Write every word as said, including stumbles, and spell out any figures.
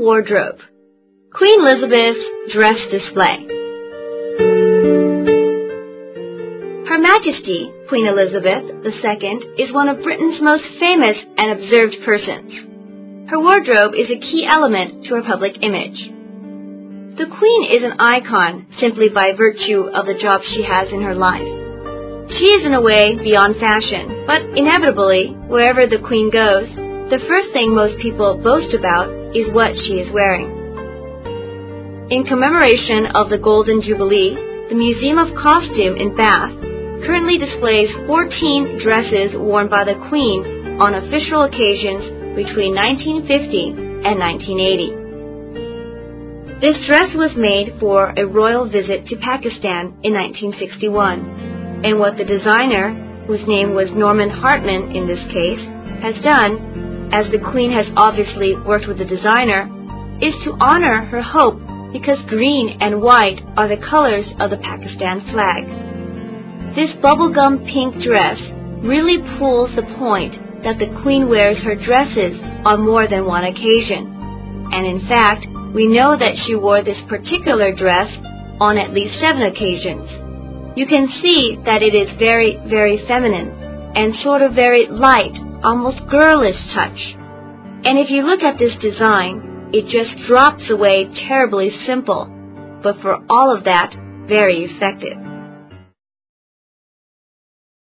wardrobe. Queen Elizabeth's dress display. Her Majesty, Queen Elizabeth the Second, is one of Britain's most famous and observed persons. Her wardrobe is a key element to her public image. The Queen is an icon simply by virtue of the job she has in her life. She is in a way beyond fashion, but inevitably, wherever the Queen goes, the first thing most people boast about is what she is wearing. In commemoration of the Golden Jubilee, the Museum of Costume in Bath currently displays fourteen dresses worn by the Queen on official occasions between nineteen fifty and nineteen eighty. This dress was made for a royal visit to Pakistan in nineteen sixty-one, and what the designer, whose name was Norman Hartman in this case, has done, as the Queen has obviously worked with the designer, is to honor her hope because green and white are the colors of the Pakistan flag. This bubblegum pink dress really proves the point that the Queen wears her dresses on more than one occasion. And in fact, we know that she wore this particular dress on at least seven occasions. You can see that it is very, very feminine and sort of very light, almost girlish touch. And if you look at this design, it just drops away terribly simple, but for all of that, very effective.